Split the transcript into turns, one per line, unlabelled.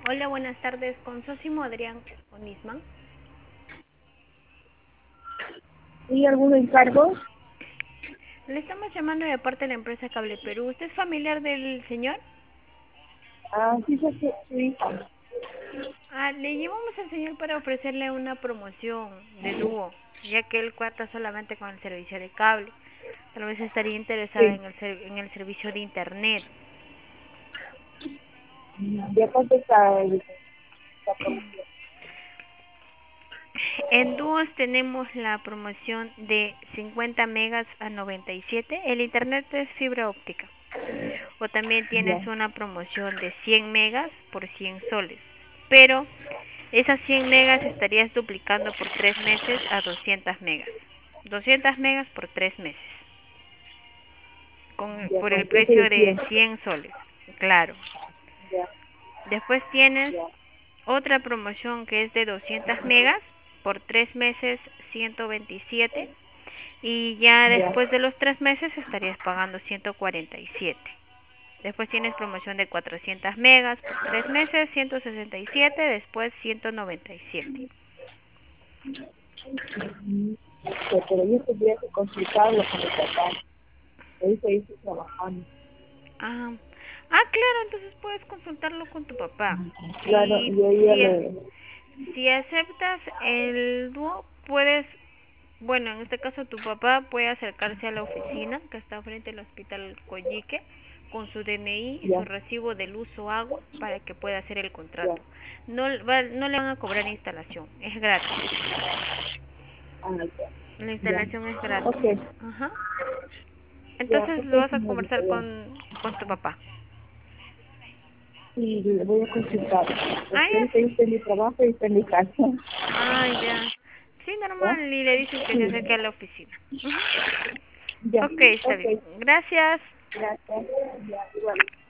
Hola, buenas tardes. Con Sosimo Adrián Onisman.
¿Y algún encargo?
Le estamos llamando de parte de la empresa Cable Perú. ¿Usted es familiar del señor?
Fíjate, su hija.
Le llevamos al señor para ofrecerle una promoción de dúo, ya que él cuenta solamente con el servicio de cable. Tal vez estaría interesada
Sí.
en el servicio de internet.
¿Ya cuánto está la promoción?
En dúos tenemos la promoción de 50 megas a 97. El internet es fibra óptica. O también tienes
Ya,
una promoción de 100 megas por 100 soles. Pero esas 100 megas estarías duplicando por 3 meses a 200 megas. 200 megas por 3 meses.
ya,
Por
con
el
el precio
precio
de
de
100.
100 soles. Claro.
Ya,
Después tienes
ya,
otra promoción que es de 200 megas por 3 meses 127. Y ya
ya,
después de los 3 meses estarías pagando 147. Después tienes promoción de 400 megas por 3 meses, 167, después 197.
pero yo tendría que consultarlo con mi papá. Ahorita yo estoy trabajando.
Ah, claro, entonces puedes consultarlo con tu papá.
Claro,
Si,
yo ya
si,
le...
si aceptas el dúo, puedes, bueno, en este caso tu papá puede acercarse a la oficina que está frente al hospital Coyique con su DNI y su
Ya,
recibo de luz o agua para que pueda hacer el
ya.
contrato. No le van a cobrar instalación, es gratis.
Ya,
La
ya.
instalación es gratis.
Ok,
Ajá.
ya,
Entonces lo
ok,
vas a
señorita,
conversar
ya.
con tu papá.
Sí, le voy a consultar.
Ah,
Porque
ya.
ahorita yo estoy en mi trabajo y estoy en mi casa.
Ya. Sí,
¿Ya?
normal. Y le dices que se
Sí,
acerque a la oficina. Ujú.
ya,
Ok, está bien.
ok.
Gracias.
Gracias. Ya, igual.